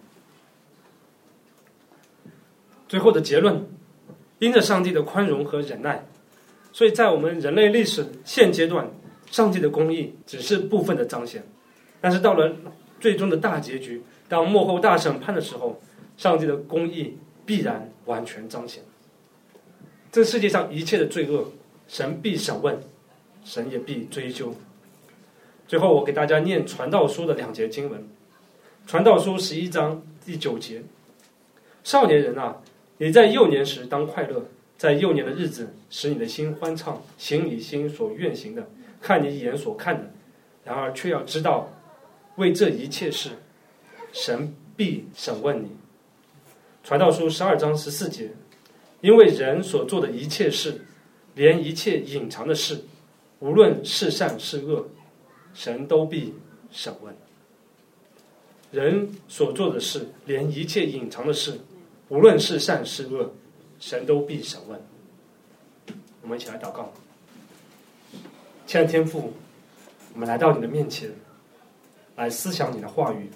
最后的结论，因着上帝的宽容和忍耐，所以在我们人类历史现阶段，上帝的公义只是部分的彰显，但是到了最终的大结局，当末后大审判的时候，上帝的公义必然完全彰显。这世界上一切的罪恶，神必审问，神也必追究。最后我给大家念传道书的2节经文。传道书11章第9节，少年人啊，你在幼年时当快乐，在幼年的日子使你的心欢畅，行你心所愿行的，看你眼所看的，然而却要知道，为这一切事神必审问你。传道书12章14节，因为人所做的一切事，连一切隐藏的事，无论是善是恶，神都必审问。人所做的事，连一切隐藏的事，无论是善是恶，神都必审问。我们一起来祷告。亲爱的天父，我们来到你的面前，来思想你的话语。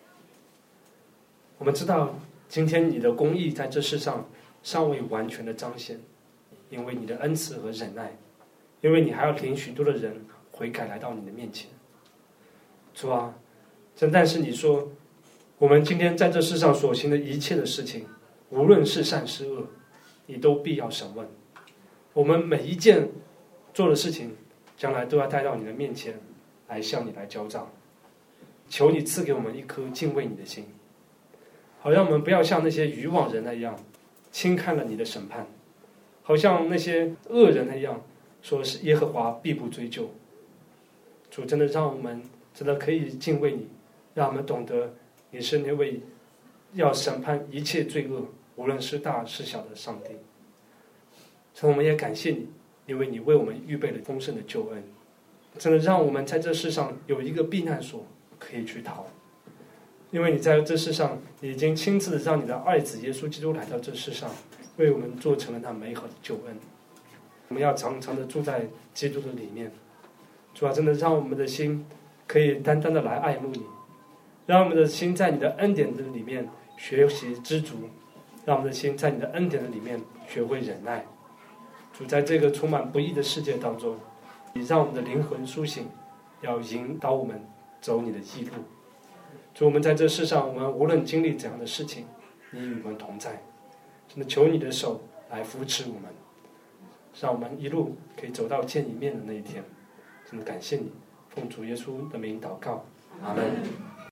我们知道今天你的公义在这世上尚未完全的彰显，因为你的恩慈和忍耐，因为你还要领许多的人悔改来到你的面前。主啊，但是你说我们今天在这世上所行的一切的事情，无论是善是恶，你都必要审问。我们每一件做的事情，将来都要带到你的面前来向你来交账。求你赐给我们一颗敬畏你的心，好让我们不要像那些愚妄人那样轻看了你的审判，好像那些恶人那样说是耶和华必不追究。主真的让我们真的可以敬畏你，让我们懂得你是那位要审判一切罪恶，无论是大是小的上帝。所以我们也感谢你，因为你为我们预备了丰盛的救恩，真的让我们在这世上有一个避难所可以去逃。因为你在这世上，你已经亲自的让你的爱子耶稣基督来到这世上，为我们做成了那美好的救恩。我们要常常的住在基督的里面。主啊，真的让我们的心可以单单的来爱慕你，让我们的心在你的恩典的里面学习知足，让我们的心在你的恩典的里面学会忍耐。主，在这个充满不义的世界当中，你让我们的灵魂苏醒，要引导我们走你的义路。主，我们在这世上，我们无论经历怎样的事情，你与我们同在，真的求你的手来扶持我们，让我们一路可以走到见你面的那一天。真的感谢你，奉主耶稣的名祷告，阿们。